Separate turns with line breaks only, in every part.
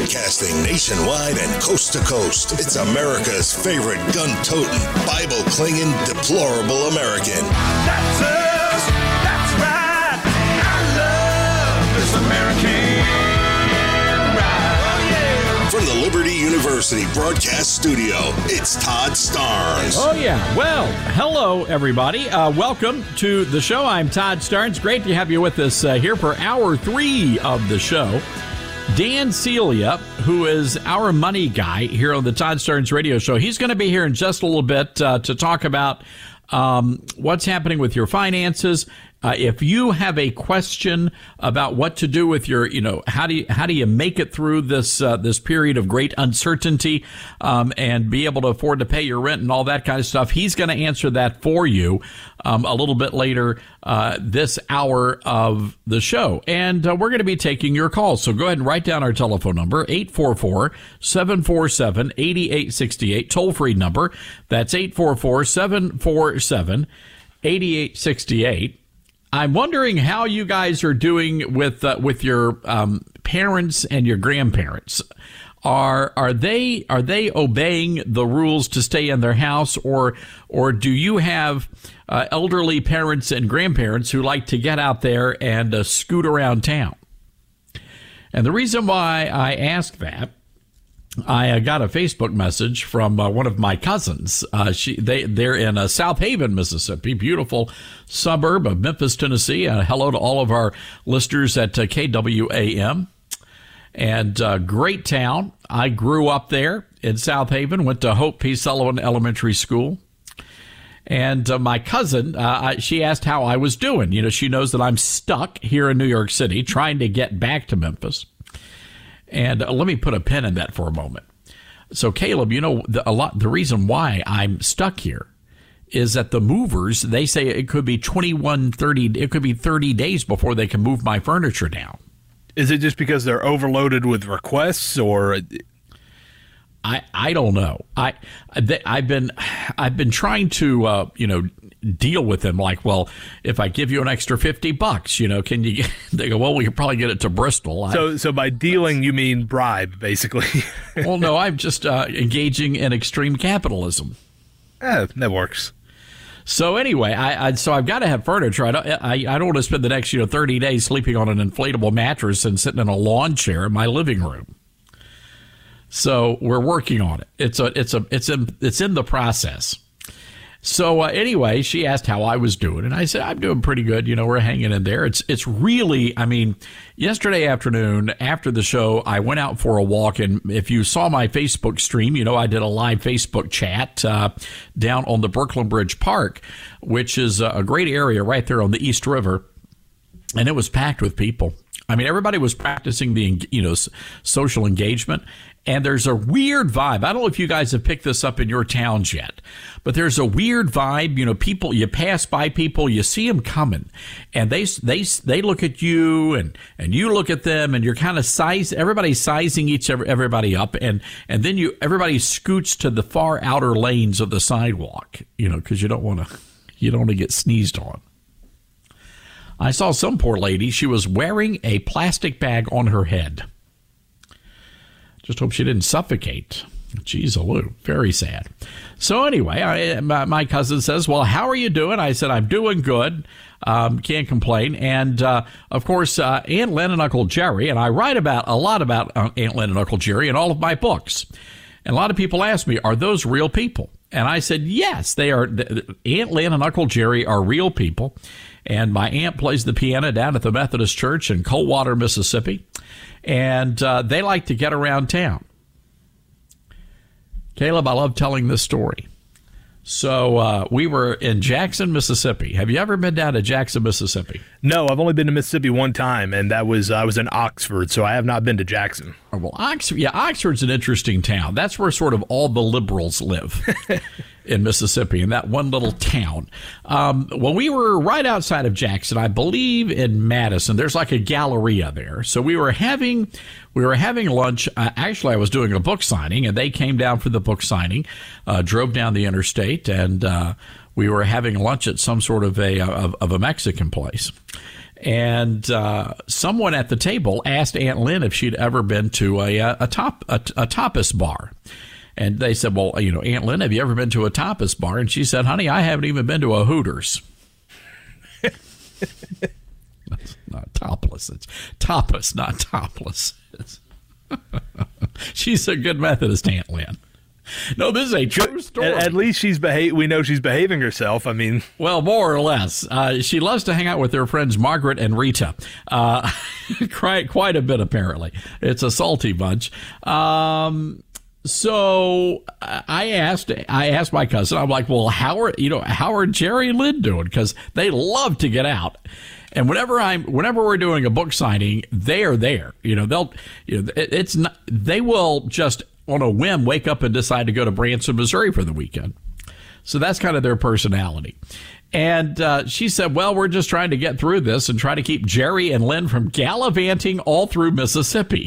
Broadcasting nationwide and coast to coast. It's America's favorite gun-toting, Bible-clinging, deplorable American.
That's us. That's right. I love this American ride. Oh, yeah.
From the Liberty University Broadcast Studio, it's Todd Starnes.
Oh, yeah. Well, hello, everybody. Welcome to the show. I'm Todd Starnes. Great to have you with us here for Hour 3 of the show. Dan Celia, who is our money guy here on the Todd Starnes radio show, he's going to be here in just a little bit to talk about what's happening with your finances. If you have a question about what to do with your, how do you make it through this period of great uncertainty, and be able to afford to pay your rent and all that kind of stuff, he's going to answer that for you a little bit later this hour of the show. And we're going to be taking your calls. So go ahead and write down our telephone number, 844-747-8868, toll-free number. That's 844-747-8868. I'm wondering how you guys are doing with your parents and your grandparents. Are they obeying the rules to stay in their house, or do you have elderly parents and grandparents who like to get out there and scoot around town? And the reason why I ask that, I got a Facebook message from one of my cousins. They're in South Haven, Mississippi, beautiful suburb of Memphis, Tennessee. Hello to all of our listeners at KWAM. And great town. I grew up there in South Haven, went to Hope P. Sullivan Elementary School. And my cousin, she asked how I was doing. She knows that I'm stuck here in New York City trying to get back to Memphis. And let me put a pin in that for a moment. So, Caleb, the reason why I'm stuck here is that the movers, they say it could be 30 days before they can move my furniture down.
Is it just because they're overloaded with requests, or?
I don't know. I've been trying to deal with them, like, well, if I give you an extra $50, can you get, they go, well, we could probably get it to Bristol.
So by dealing, you mean bribe, basically.
Well, no, I'm just engaging in extreme capitalism.
That works.
So anyway, so I've got to have furniture. I don't want to spend the next 30 days sleeping on an inflatable mattress and sitting in a lawn chair in my living room. So we're working on it. It's in the process. So anyway, she asked how I was doing, and I said I'm doing pretty good. We're hanging in there. It's really, yesterday afternoon after the show, I went out for a walk, and if you saw my Facebook stream, I did a live Facebook chat down on the Brooklyn Bridge Park, which is a great area right there on the East River, and it was packed with people. Everybody was practicing the social engagement. And there's a weird vibe. I don't know if you guys have picked this up in your towns yet, but there's a weird vibe. People, you pass by people, you see them coming, and they look at you, and you look at them, and you're kind of everybody's sizing everybody up, and then everybody scoots to the far outer lanes of the sidewalk, because you don't want to get sneezed on. I saw some poor lady. She was wearing a plastic bag on her head. Just hope she didn't suffocate. Geez, very sad. So anyway, my cousin says, well, how are you doing? I said, I'm doing good. Can't complain. And, of course, Aunt Lynn and Uncle Jerry, and I write a lot about Aunt Lynn and Uncle Jerry in all of my books. And a lot of people ask me, are those real people? And I said, yes, they are. Aunt Lynn and Uncle Jerry are real people. And my aunt plays the piano down at the Methodist Church in Coldwater, Mississippi. And they like to get around town. Caleb, I love telling this story. So we were in Jackson, Mississippi. Have you ever been down to Jackson, Mississippi?
No, I've only been to Mississippi one time, and I was in Oxford, so I have not been to Jackson.
Oh, well, Oxford's an interesting town. That's where sort of all the liberals live in Mississippi, in that one little town. Well, we were right outside of Jackson, I believe in Madison. There's like a Galleria there. So we were having lunch. Actually, I was doing a book signing, and they came down for the book signing, drove down the interstate, and we were having lunch at some sort of a Mexican place. And someone at the table asked Aunt Lynn if she'd ever been to a tapas bar. And they said, well, Aunt Lynn, have you ever been to a tapas bar? And she said, honey, I haven't even been to a Hooters. That's not topless. It's tapas, not topless. She's a good Methodist, Aunt Lynn. No, this is a true story.
At least we know she's behaving herself. I mean,
well, more or less. She loves to hang out with her friends Margaret and Rita. Quite a bit, apparently. It's a salty bunch. So I asked my cousin. I'm like, well, how are Jerry and Lynn doing? Because they love to get out. And whenever we're doing a book signing, they are there. They will just on a whim wake up and decide to go to Branson, Missouri for the weekend. So that's kind of their personality. And she said, well, we're just trying to get through this and try to keep Jerry and Lynn from gallivanting all through Mississippi.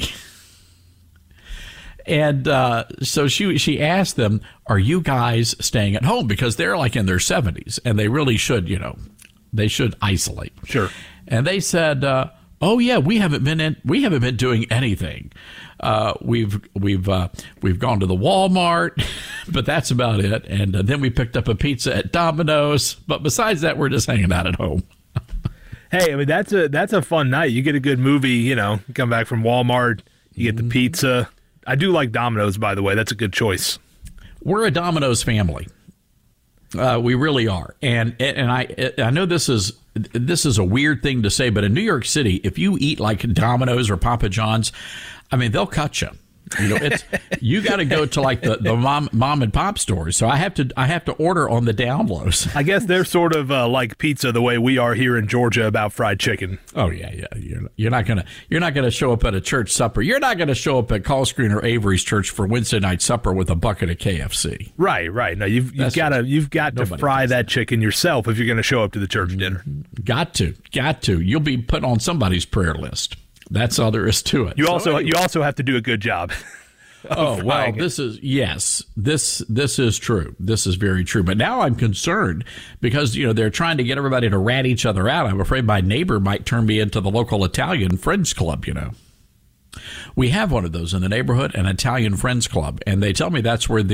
And so she asked them, are you guys staying at home? Because they're like in their 70s and they really should, they should isolate.
Sure.
And they said, oh yeah, we haven't been doing anything. We've gone to the Walmart, but that's about it. And then we picked up a pizza at Domino's. But besides that, we're just hanging out at home.
Hey, I mean, that's a fun night. You get a good movie, you come back from Walmart, you get the pizza. I do like Domino's, by the way. That's a good choice.
We're a Domino's family. We really are. And I know this is a weird thing to say, but in New York City, if you eat like Domino's or Papa John's, I mean, they'll cut you. You got to go to like the mom and pop stores. So I have to order on the down lows.
I guess they're sort of like pizza the way we are here in Georgia about fried chicken.
Oh yeah. You're not gonna show up at a church supper. You're not gonna show up at Call Screen or Avery's church for Wednesday night supper with a bucket of KFC.
Right. No, you've got to fry that chicken yourself if you're going to show up to the church dinner.
Got to. You'll be put on somebody's prayer list. That's all there is to it.
You also have to do a good job.
Oh, well, this is true. This is very true. But now I'm concerned because, they're trying to get everybody to rat each other out. I'm afraid my neighbor might turn me into the local Italian Friends Club, We have one of those in the neighborhood, an Italian Friends Club, and they tell me that's where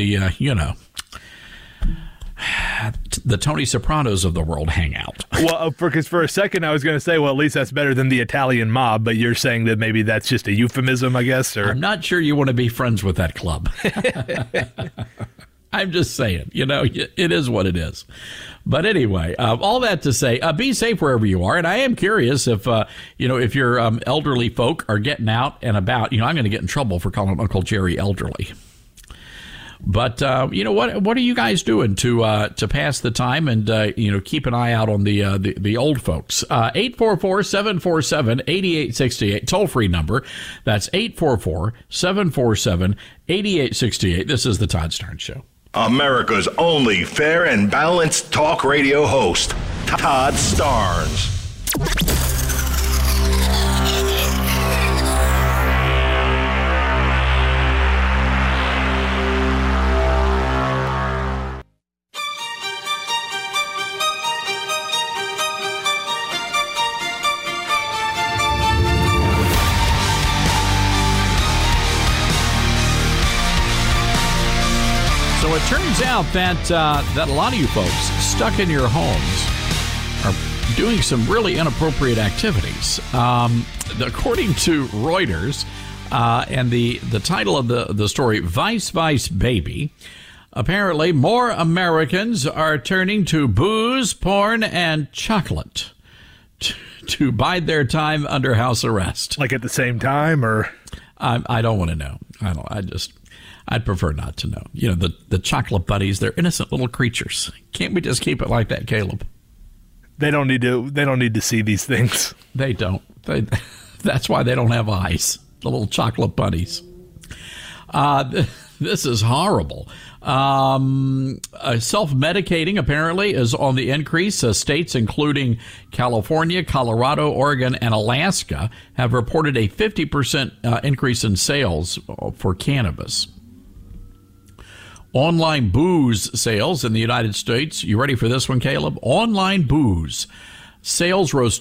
the Tony Sopranos of the world hang out.
Well, because for a second I was going to say, well, at least that's better than the Italian mob, but you're saying that maybe that's just a euphemism, I guess? Or I'm
not sure you want to be friends with that club. I'm just saying, it is what it is. But anyway, all that to say, be safe wherever you are. And I am curious if your elderly folk are getting out and about. I'm going to get in trouble for calling Uncle Jerry elderly. But what are you guys doing to pass the time and keep an eye out on the old folks? 844-747-8868 toll free number. That's 844-747-8868. This is the Todd Starnes Show.
America's only fair and balanced talk radio host, Todd Starnes.
So it turns out that a lot of you folks stuck in your homes are doing some really inappropriate activities. According to Reuters, and the title of the story, Vice Baby, apparently more Americans are turning to booze, porn, and chocolate to bide their time under house arrest.
Like at the same time, or?
I don't want to know. I'd prefer not to know. The chocolate buddies, they're innocent little creatures. Can't we just keep it like that, Caleb?
They don't need to see these things.
They don't. That's why they don't have eyes. The little chocolate buddies. This is horrible. Self-medicating apparently is on the increase. States including California, Colorado, Oregon, and Alaska have reported a 50% increase in sales for cannabis. Online booze sales in the United States. You ready for this one, Caleb? Online booze Sales rose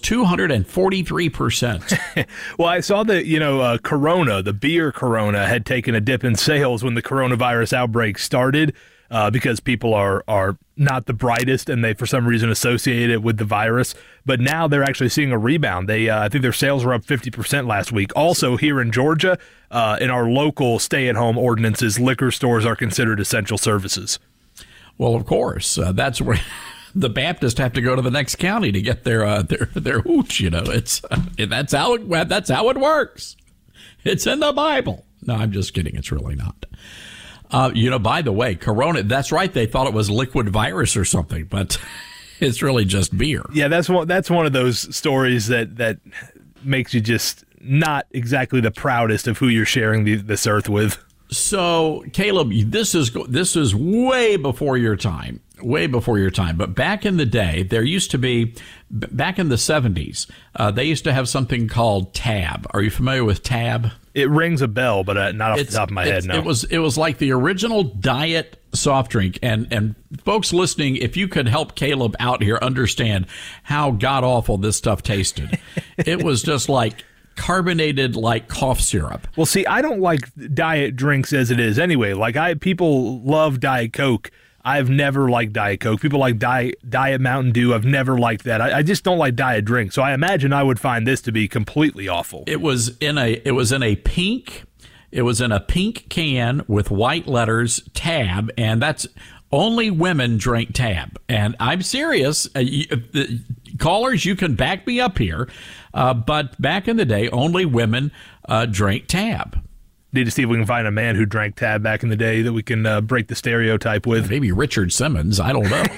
243%.
Well, I saw that, Corona, the beer Corona, had taken a dip in sales when the coronavirus outbreak started because people are not the brightest and they, for some reason, associate it with the virus. But now they're actually seeing a rebound. I think their sales were up 50% last week. Also, here in Georgia, in our local stay-at-home ordinances, liquor stores are considered essential services.
Well, of course, that's where the Baptists have to go to the next county to get their hooch. It's that's how it works. It's in the Bible. No, I'm just kidding. It's really not. By the way, Corona. That's right. They thought it was liquid virus or something, but it's really just beer.
Yeah, that's one of those stories that makes you just not exactly the proudest of who you're sharing this earth with.
So, Caleb, this is way before your time. Way before your time. But back in the day, there used to be, back in the 70s, they used to have something called Tab. Are you familiar with Tab?
It rings a bell, but not off the top of my head, no.
It was like the original diet soft drink. And folks listening, if you could help Caleb out here understand how god-awful this stuff tasted. It was just like carbonated like cough syrup.
Well, see, I don't like diet drinks as it is anyway. People love Diet Coke. I've never liked Diet Coke. People like Diet Mountain Dew. I've never liked that. I just don't like diet drinks. So I imagine I would find this to be completely awful.
It was in a pink can with white letters, Tab, and that's only women drink Tab. And I'm serious. Callers, you can back me up here. But back in the day, only women drank Tab.
Need to see if we can find a man who drank Tab back in the day that we can break the stereotype with.
Maybe Richard Simmons. I don't know.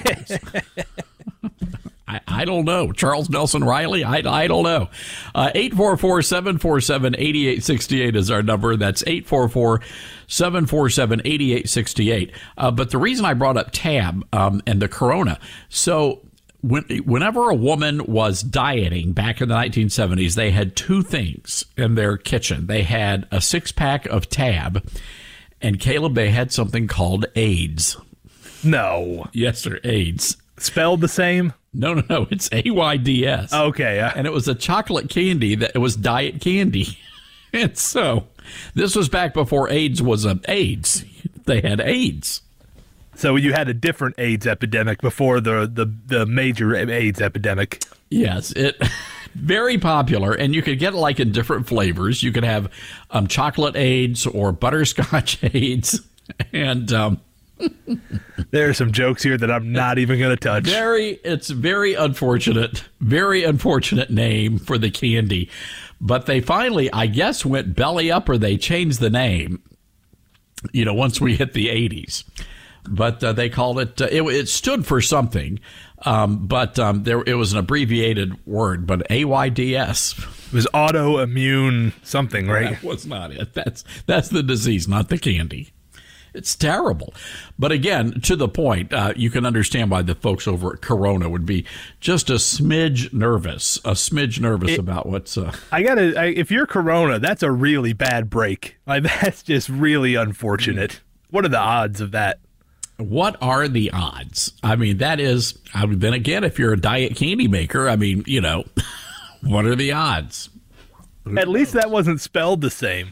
I don't know. Charles Nelson Riley. I don't know. 844-747-8868 is our number. That's 844-747-8868. But the reason I brought up Tab and the Corona, so whenever a woman was dieting back in the 1970s, they had two things in their kitchen. They had a 6-pack of Tab, and Caleb, they had something called AIDS.
No.
Yes, sir, AIDS.
Spelled the same?
No. It's AIDS.
Okay.
And it was a chocolate candy that it was diet candy. And so this was back before AIDS was AIDS. They had AIDS.
So you had a different AIDS epidemic before the major AIDS epidemic.
Yes, it very popular, and you could get it in different flavors. You could have chocolate AIDS or butterscotch AIDS, and
there are some jokes here that I'm not even going to touch.
It's very unfortunate name for the candy, but they finally, I guess, went belly up, or they changed the name. Once we hit the 80s. But they called it, it stood for something, but it was an abbreviated word, but AIDS.
It was autoimmune something, right?
That was not it. That's the disease, not the candy. It's terrible. But again, to the point, you can understand why the folks over at Corona would be just a smidge nervous about what's...
if you're Corona, that's a really bad break. That's just really unfortunate. What are the odds of that?
What are the odds? I mean, then again, if you're a diet candy maker, what are the odds?
At least that wasn't spelled the same.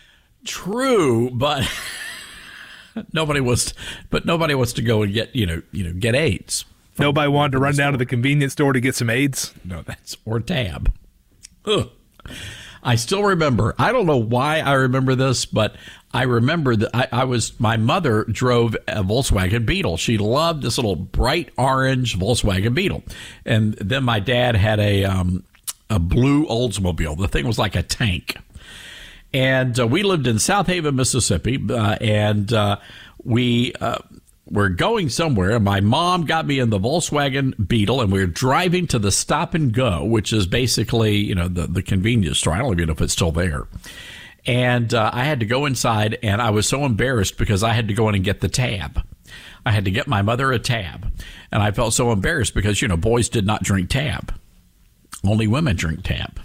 True, but nobody wants to go and get get AIDS.
Nobody wanted to run down to the convenience store to get some AIDS.
No, or Tab. Ugh. I still remember. I don't know why I remember this, but I remember that my mother drove a Volkswagen Beetle. She loved this little bright orange Volkswagen Beetle, and then my dad had a blue Oldsmobile. The thing was like a tank, and we lived in South Haven, Mississippi, and we were going somewhere, and my mom got me in the Volkswagen Beetle, and we were driving to the Stop and Go, which is basically, the convenience store. I don't even know if it's still there. And I had to go inside, and I was so embarrassed because I had to go in and get the Tab. I had to get my mother a Tab, and I felt so embarrassed because, boys did not drink Tab. Only women drink Tab.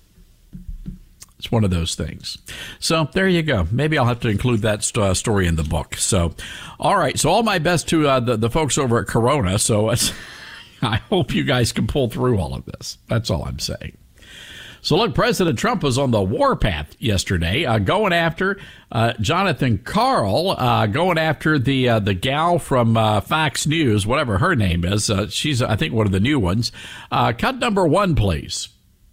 It's one of those things. So there you go. Maybe I'll have to include that story in the book. So, all right. So all my best to the folks over at Corona. So I hope you guys can pull through all of this. That's all I'm saying. So, look, President Trump was on the warpath yesterday, going after Jonathan Karl, going after the gal from Fox News, whatever her name is. She's, I think, one of the new ones. Cut number 1, please.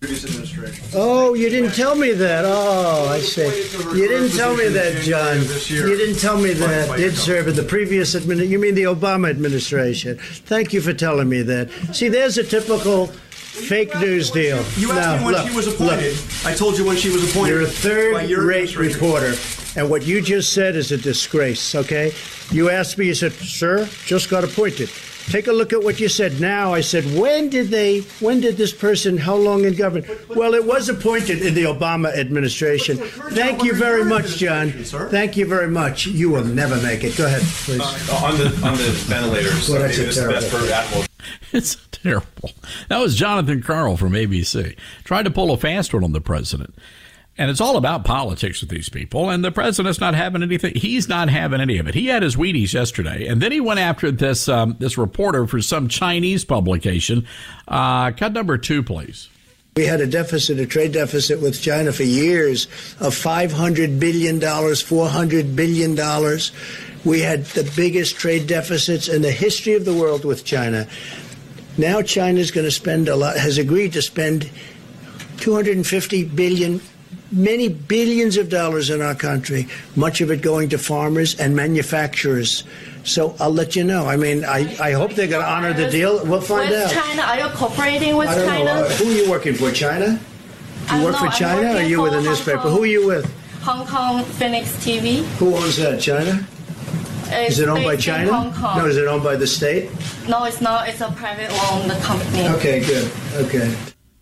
Oh, you didn't tell me that. Oh, I see. You didn't tell me that, John. You didn't tell me that. Did serve in the previous administration. You mean the Obama administration. Thank you for telling me that. See, there's a typical fake news deal.
You asked me when she was appointed. I told you when she was appointed.
You're a third-rate reporter, and what you just said is a disgrace, okay? You asked me, you said, sir, just got appointed. Take a look at what you said now. I said, when did this person, how long in government? Well, it was appointed in the Obama administration. Thank you very much, John. Thank you very much. You will never make it. Go ahead, please.
On the ventilators.
Well, that's terrible.
It's terrible. That was Jonathan Karl from ABC. Tried to pull a fast one on the president. And it's all about politics with these people. And the president's not having anything. He's not having any of it. He had his Wheaties yesterday. And then he went after this reporter for some Chinese publication. Cut number 2, please.
We had a trade deficit with China for years of $500 billion, $400 billion. We had the biggest trade deficits in the history of the world with China. Now China's going to spend has agreed to spend $250 billion, many billions of dollars in our country, much of it going to farmers and manufacturers. So I'll let you know. I mean, I hope they're going to honor the deal. We'll find out.
China, are you cooperating with China?
Who are you working for, China? You work for China, or are you with a newspaper? Who are you with?
Hong Kong Phoenix TV.
Who owns that, China? Is it owned by China?
Hong Kong.
No, is it owned by the state?
No, it's not. It's a private owned company.
Okay, good. Okay.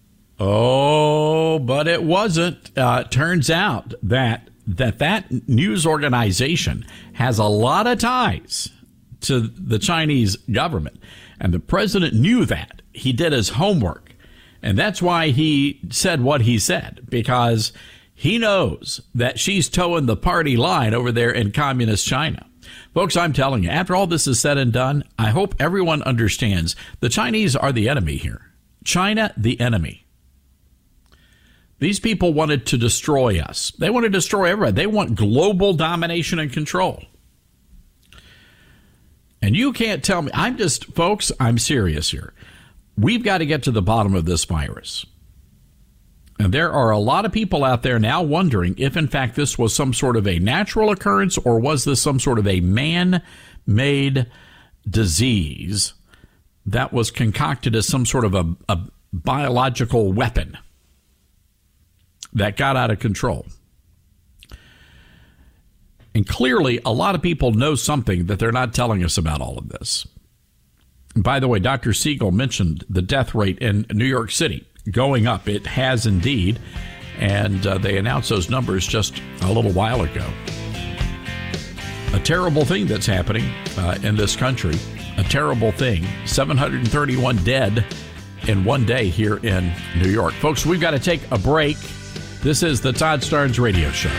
Oh, but it wasn't. Turns out that news organization has a lot of ties to the Chinese government. And the president knew that. He did his homework. And that's why he said what he said, because he knows that she's towing the party line over there in communist China. Folks, I'm telling you, after all this is said and done, I hope everyone understands the Chinese are the enemy here. China, the enemy. These people wanted to destroy us. They want to destroy everybody. They want global domination and control. And you can't tell me. Folks, I'm serious here. We've got to get to the bottom of this virus. And there are a lot of people out there now wondering if, in fact, this was some sort of a natural occurrence or was this some sort of a man-made disease that was concocted as some sort of a biological weapon that got out of control. And clearly, a lot of people know something that they're not telling us about all of this. And by the way, Dr. Siegel mentioned the death rate in New York City going up. It has indeed. And they announced those numbers just a little while ago. A terrible thing that's happening in this country. A terrible thing. 731 dead in one day here in New York. Folks, we've got to take a break. This is the Todd Starnes Radio Show.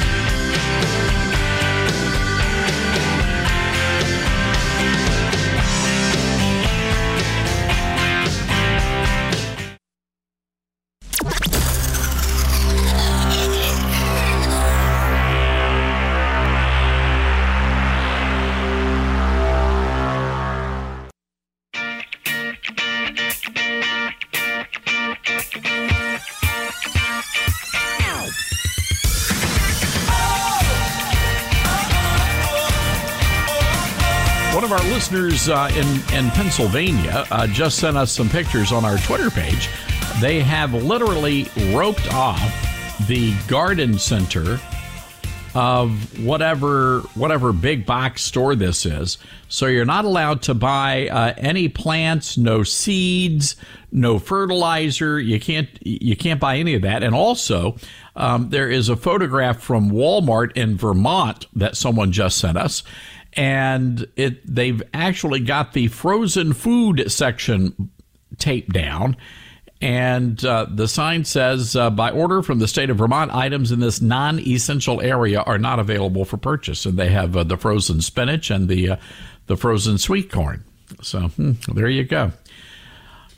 Listeners in Pennsylvania just sent us some pictures on our Twitter page. They have literally roped off the garden center of whatever big box store this is. So you're not allowed to buy any plants, no seeds, no fertilizer. You can't buy any of that. And also, there is a photograph from Walmart in Vermont that someone just sent us. And they've actually got the frozen food section taped down. And the sign says, by order from the state of Vermont, items in this non-essential area are not available for purchase. And they have the frozen spinach and the frozen sweet corn. So there you go.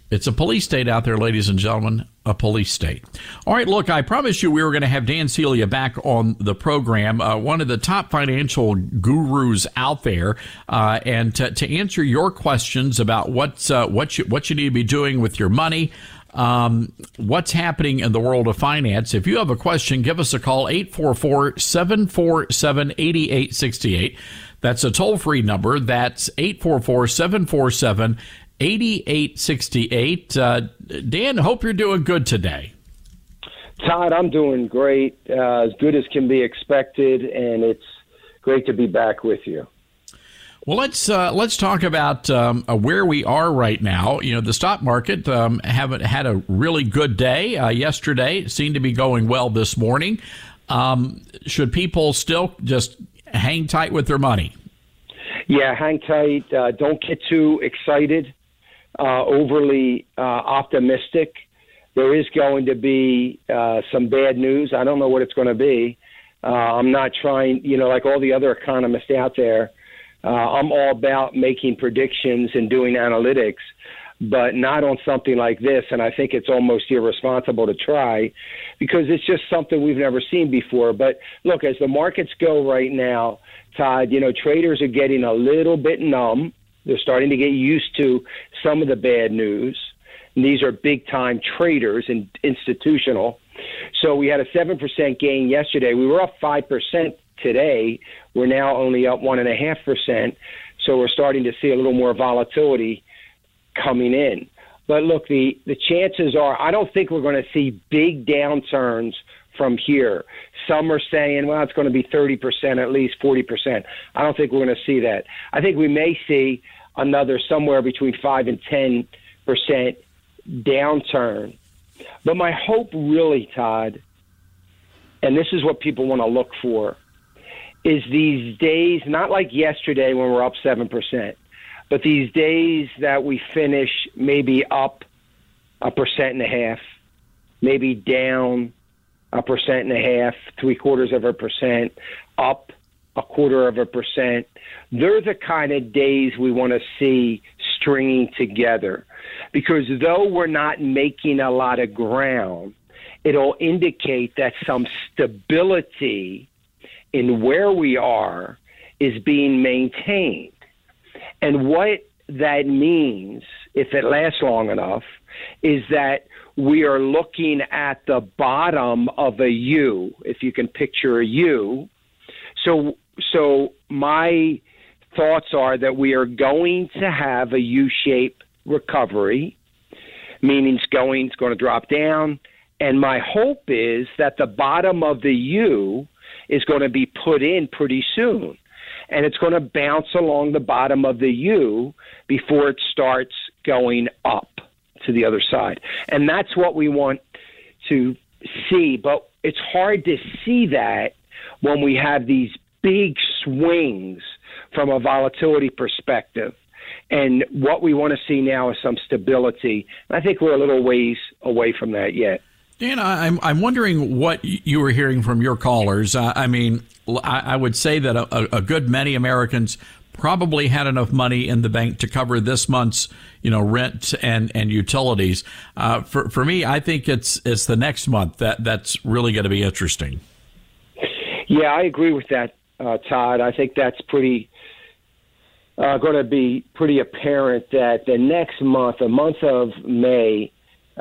It's a police state out there, ladies and gentlemen, a police state. All right, look, I promised you we were going to have Dan Celia back on the program, one of the top financial gurus out there, and to answer your questions about what you need to be doing with your money, what's happening in the world of finance. If you have a question, give us a call, 844-747-8868. That's a toll-free number. That's 844-747-8868. 8868. Dan, hope you're doing good today.
Todd, I'm doing great, as good as can be expected, and it's great to be back with you.
Well, let's talk about where we are right now. You know, the stock market haven't had a really good day yesterday. It seemed to be going well this morning. Should people still just hang tight with their money?
Yeah, hang tight. Don't get too excited. Overly optimistic. There is going to be some bad news. I don't know what it's going to be. I'm not trying, like all the other economists out there, I'm all about making predictions and doing analytics, but not on something like this. And I think it's almost irresponsible to try because it's just something we've never seen before. But look, as the markets go right now, Todd, traders are getting a little bit numb. They're starting to get used to some of the bad news. And these are big-time traders and institutional. So we had a 7% gain yesterday. We were up 5% today. We're now only up 1.5%. So we're starting to see a little more volatility coming in. But look, the chances are I don't think we're going to see big downturns from here. Some are saying, well, it's going to be 30%, at least 40%. I don't think we're going to see that. I think we may see another somewhere between 5 and 10% downturn. But my hope really, Todd, and this is what people want to look for, is these days, not like yesterday when we're up 7%, but these days that we finish maybe up 1.5%, maybe down 1.5%, 0.75%, up 0.25%. They're the kind of days we want to see stringing together, because though we're not making a lot of ground, it'll indicate that some stability in where we are is being maintained. And what that means, if it lasts long enough, is that we are looking at the bottom of a U, if you can picture a U. So my thoughts are that we are going to have a U-shaped recovery, meaning it's going to drop down. And my hope is that the bottom of the U is going to be put in pretty soon. And it's going to bounce along the bottom of the U before it starts going up to the other side. And that's what we want to see. But it's hard to see that when we have these big swings from a volatility perspective. And what we want to see now is some stability. And I think we're a little ways away from that yet.
Dan, I'm wondering what you were hearing from your callers. I would say that a good many Americans probably had enough money in the bank to cover this month's, rent and utilities. For me, I think it's the next month that's really going to be interesting.
Yeah, I agree with that, Todd. I think that's going to be pretty apparent that the next month, the month of May,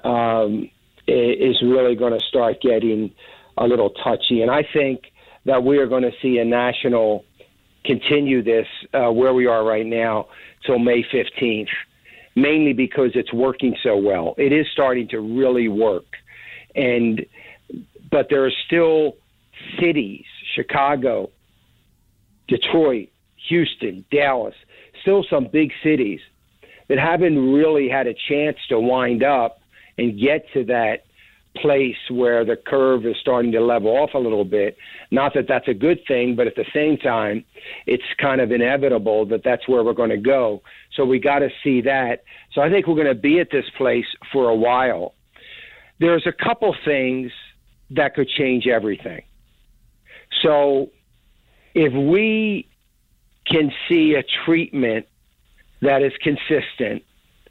is really going to start getting a little touchy. And I think that we are going to see a national continue this where we are right now till May 15th, mainly because it's working so well. It is starting to really work. But there are still cities, Chicago, Detroit, Houston, Dallas, still some big cities that haven't really had a chance to wind up and get to that place where the curve is starting to level off a little bit. Not that that's a good thing, but at the same time, it's kind of inevitable that that's where we're going to go. So we got to see that. So I think we're going to be at this place for a while. There's a couple things that could change everything. So if we can see a treatment that is consistent,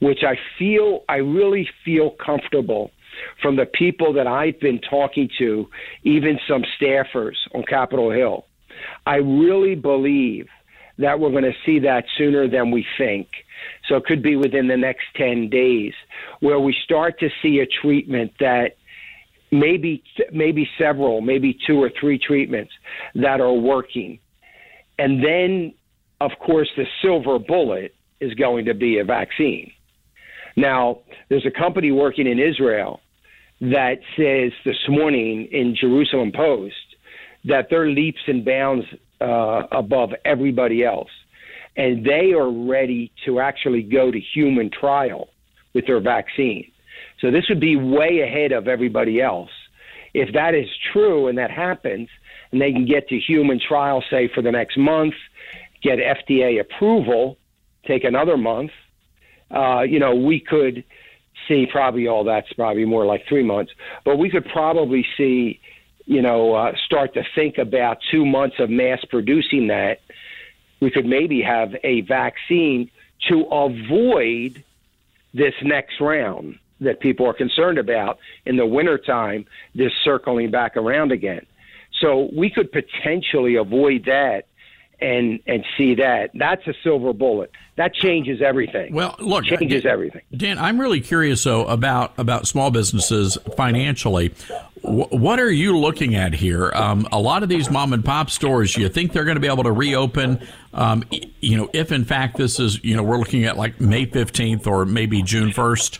which I really feel comfortable from the people that I've been talking to, even some staffers on Capitol Hill. I really believe that we're going to see that sooner than we think. So it could be within the next 10 days where we start to see a treatment that maybe several, maybe 2 or 3 treatments that are working. And then, of course, the silver bullet is going to be a vaccine. Now, there's a company working in Israel that says this morning in Jerusalem Post that they're leaps and bounds above everybody else. And they are ready to actually go to human trial with their vaccine. So this would be way ahead of everybody else. If that is true and that happens, and they can get to human trial, say, for the next month, get FDA approval, take another month, we could see that's probably more like 3 months, but we could probably see, start to think about 2 months of mass producing that. We could maybe have a vaccine to avoid this next round that people are concerned about in the wintertime, this circling back around again. So we could potentially avoid that and see that. That's a silver bullet. That changes everything.
Well, look,
changes everything.
Dan, I'm really curious, though, about small businesses financially. What are you looking at here? A lot of these mom and pop stores, you think they're going to be able to reopen? If in fact this is, we're looking at like May 15th or maybe June 1st.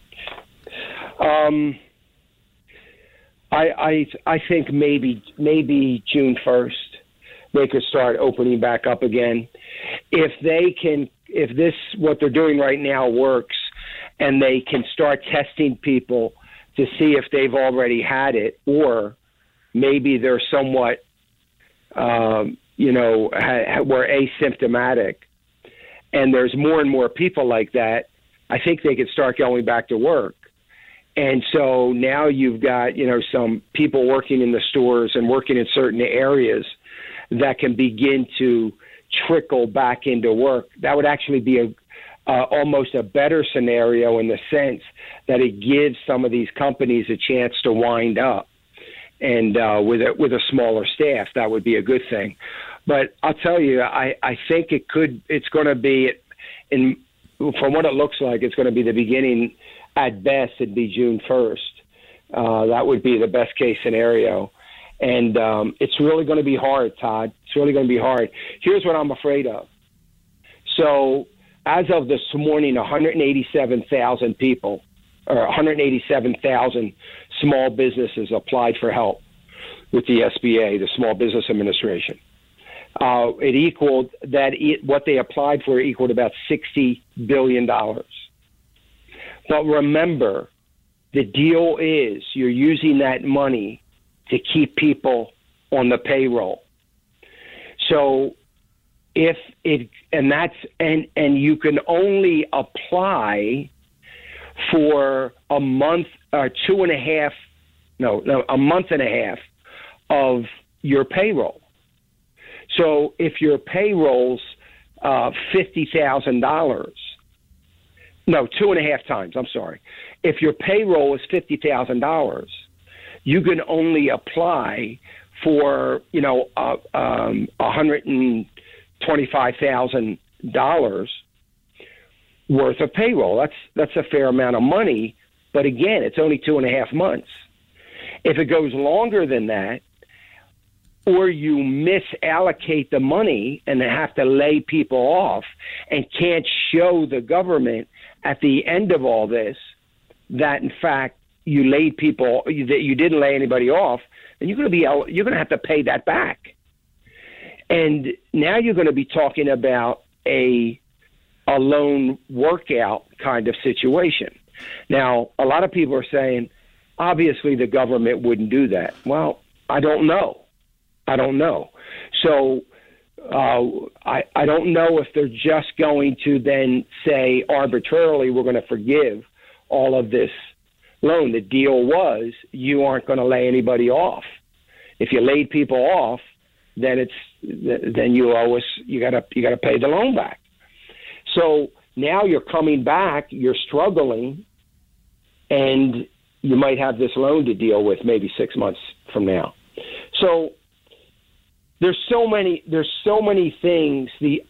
I think maybe June 1st they could start opening back up again. If this what they're doing right now works, and they can start testing people to see if they've already had it, or maybe they're somewhat, were asymptomatic, and there's more and more people like that, I think they could start going back to work. And so now you've got, some people working in the stores and working in certain areas that can begin to trickle back into work. That would actually be almost a better scenario in the sense that it gives some of these companies a chance to wind up, and with a smaller staff, that would be a good thing. But I'll tell you, I think it's going to be, from what it looks like, it's going to be the beginning. At best, it'd be June 1st. That would be the best case scenario. And it's really going to be hard, Todd. It's really going to be hard. Here's what I'm afraid of. So as of this morning, 187,000 people, or 187,000 small businesses applied for help with the SBA, the Small Business Administration. It equaled what they applied for equaled about $60 billion. But remember, the deal is you're using that money to keep people on the payroll. So you can only apply for a month or a month and a half of your payroll. So if your payroll's $50,000, no, 2.5 times. I'm sorry. If your payroll is $50,000, you can only apply for $125,000 worth of payroll. That's a fair amount of money, but again, it's only 2.5 months. If it goes longer than that, or you misallocate the money and have to lay people off and can't show the government at the end of all this that, in fact, you laid people, that you didn't lay anybody off, then you're going to have to pay that back. And now you're going to be talking about a loan workout kind of situation. Now, a lot of people are saying, obviously, the government wouldn't do that. Well, I don't know. So I don't know if they're just going to then say arbitrarily we're going to forgive all of this loan. The deal was you aren't going to lay anybody off. If you laid people off, then you owe us. You got to pay the loan back. So now you're coming back, you're struggling, and you might have this loan to deal with maybe 6 months from now. So there's so many things, the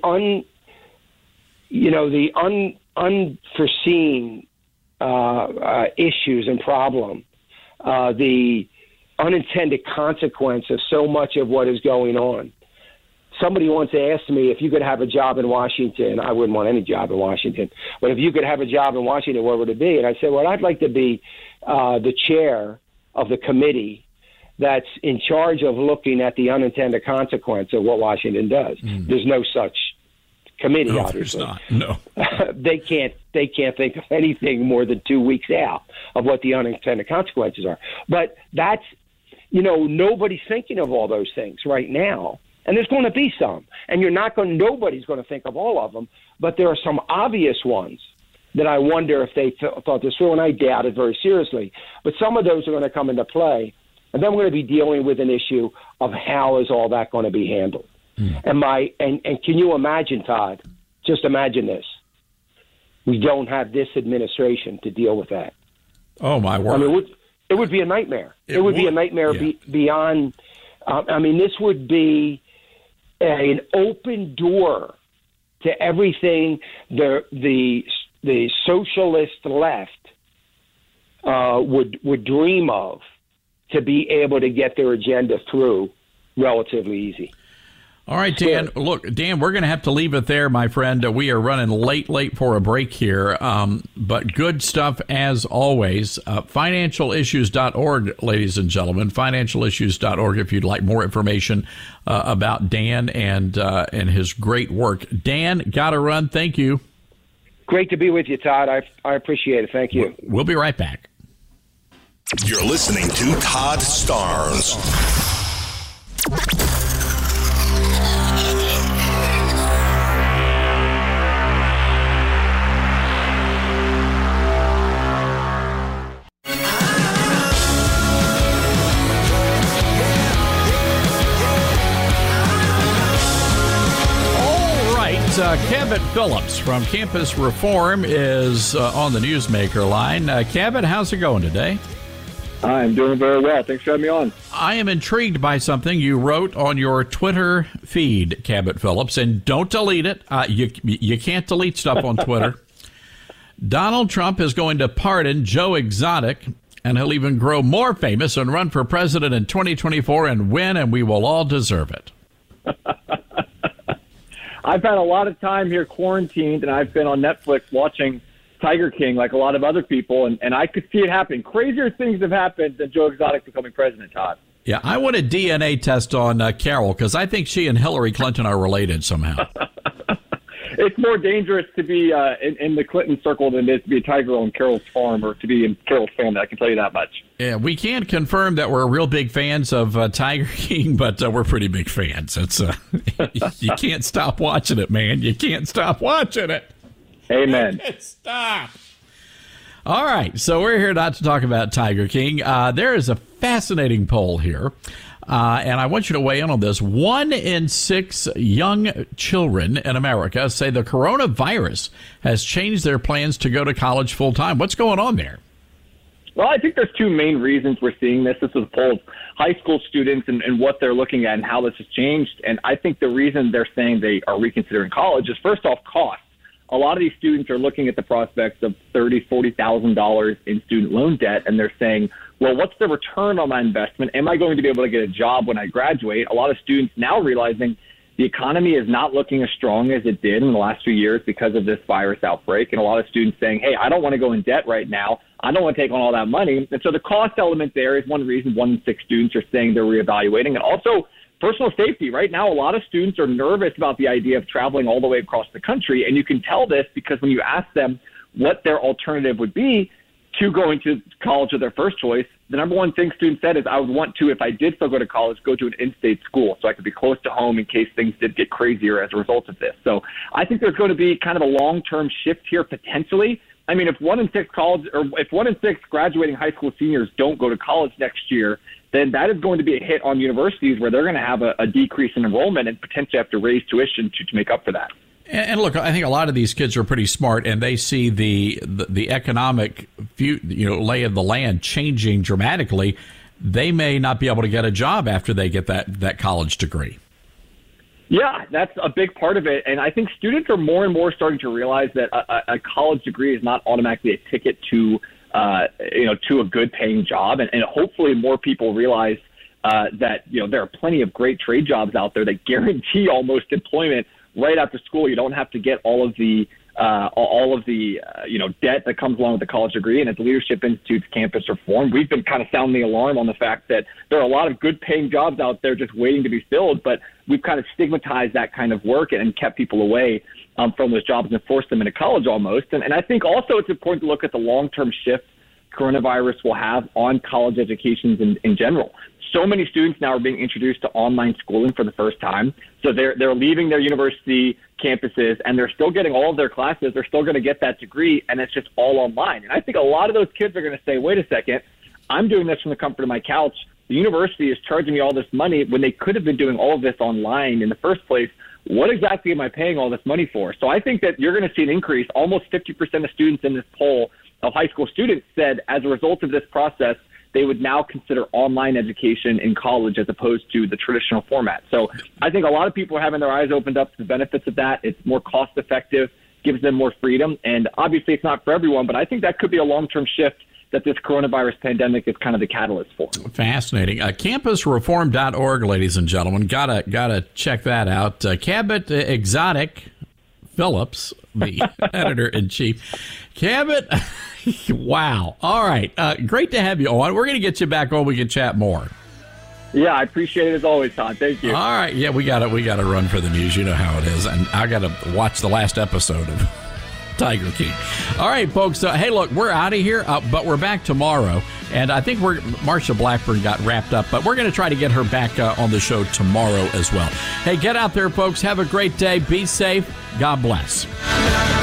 unforeseen issues and problem, the unintended consequence of so much of what is going on. Somebody once asked me, if you could have a job in Washington, I wouldn't want any job in Washington, but if you could have a job in Washington, where would it be? And I said, well, I'd like to be the chair of the committee that's in charge of looking at the unintended consequence of what Washington does. There's no such committee,
no,
obviously.
There's not. No.
They can't think of anything more than 2 weeks out of what the unintended consequences are. But that's, nobody's thinking of all those things right now. And there's going to be some. And nobody's going to think of all of them. But there are some obvious ones that I wonder if they thought this through, and I doubt it very seriously. But some of those are going to come into play. And then we're going to be dealing with an issue of how is all that going to be handled. And can you imagine, Todd, just imagine this. We don't have this administration to deal with that.
Oh, my word.
I mean, it would be a nightmare. It would be a nightmare beyond. This would be an open door to everything the socialist left would dream of, to be able to get their agenda through relatively easy.
All right, Dan. Look, Dan, we're going to have to leave it there, my friend. We are running late for a break here, but good stuff as always. Financialissues.org, ladies and gentlemen. Financialissues.org if you'd like more information about Dan and his great work. Dan, got to run. Thank you.
Great to be with you, Todd. I appreciate it. Thank you.
We'll be right back.
You're listening to Todd Starnes.
Kevin Phillips from Campus Reform is on the Newsmaker line. Kevin, how's it going today?
I'm doing very well. Thanks for having me on.
I am intrigued by something you wrote on your Twitter feed, Cabot Phillips, and don't delete it. You can't delete stuff on Twitter. Donald Trump is going to pardon Joe Exotic, and he'll even grow more famous and run for president in 2024 and win, and we will all deserve it.
I've had a lot of time here quarantined, and I've been on Netflix watching Tiger King like a lot of other people, and I could see it happening. Crazier things have happened than Joe Exotic becoming president, Todd.
Yeah, I want a DNA test on Carol, because I think she and Hillary Clinton are related somehow.
It's more dangerous to be in the Clinton circle than it is to be a tiger on Carol's farm or to be in Carol's family. I can tell you that much.
Yeah, we can't confirm that we're real big fans of Tiger King, but we're pretty big fans. It's you can't stop watching it, man. You can't stop watching it.
Amen.
Stop. All right, so we're here not to talk about Tiger King. There is a fascinating poll here. And I want you to weigh in on this. 1 in 6 young children in America say the coronavirus has changed their plans to go to college full time. What's going on there?
Well, I think there's two main reasons we're seeing this. This is a poll of high school students and what they're looking at and how this has changed. And I think the reason they're saying they are reconsidering college is, first off, cost. A lot of these students are looking at the prospects of $30,000, $40,000 in student loan debt, and they're saying, well, what's the return on my investment? Am I going to be able to get a job when I graduate? A lot of students now realizing the economy is not looking as strong as it did in the last few years because of this virus outbreak. And a lot of students saying, hey, I don't want to go in debt right now. I don't want to take on all that money. And so the cost element there is one reason 1 in 6 students are saying they're reevaluating. And also personal safety. Right now, a lot of students are nervous about the idea of traveling all the way across the country. And you can tell this because when you ask them what their alternative would be to going to college of their first choice, the number one thing students said is, I would want to, if I did still go to college, go to an in-state school so I could be close to home in case things did get crazier as a result of this. So I think there's going to be kind of a long-term shift here potentially. I mean, if 1 in 6 graduating high school seniors don't go to college next year, then that is going to be a hit on universities where they're going to have a decrease in enrollment and potentially have to raise tuition to make up for that.
And look, I think a lot of these kids are pretty smart, and they see the economic lay of the land changing dramatically. They may not be able to get a job after they get that college degree.
Yeah, that's a big part of it. And I think students are more and more starting to realize that a college degree is not automatically a ticket to a good paying job. And hopefully more people realize that, there are plenty of great trade jobs out there that guarantee almost employment right after school. You don't have to get all of the debt that comes along with the college degree. And at the Leadership Institute's campus reform, we've been kind of sounding the alarm on the fact that there are a lot of good paying jobs out there just waiting to be filled, but we've kind of stigmatized that kind of work and kept people away from those jobs and forced them into college almost. And I think also it's important to look at the long-term shift coronavirus will have on college educations in general. So many students now are being introduced to online schooling for the first time. So they're leaving their university campuses and they're still getting all of their classes. They're still going to get that degree, and it's just all online. And I think a lot of those kids are going to say, wait a second, I'm doing this from the comfort of my couch. The university is charging me all this money when they could have been doing all of this online in the first place. What exactly am I paying all this money for? So I think that you're going to see an increase. Almost 50% of students in this poll of high school students said as a result of this process, they would now consider online education in college as opposed to the traditional format. So I think a lot of people are having their eyes opened up to the benefits of that. It's more cost effective, gives them more freedom. And obviously it's not for everyone, but I think that could be a long-term shift that this coronavirus pandemic is kind of the catalyst for.
Fascinating. Campusreform.org, ladies and gentlemen. Gotta check that out. Cabot Exotic Phillips, the editor-in-chief. Cabot, wow. All right. Great to have you on. We're going to get you back on. We can chat more.
Yeah, I appreciate it as always, Todd. Thank you.
All right. Yeah, we got to run for the news. You know how it is. And I got to watch the last episode of Tiger King. All right, folks. Hey, look, we're out of here, but we're back tomorrow. And I think Marsha Blackburn got wrapped up, but we're going to try to get her back on the show tomorrow as well. Hey, get out there, folks. Have a great day. Be safe. God bless.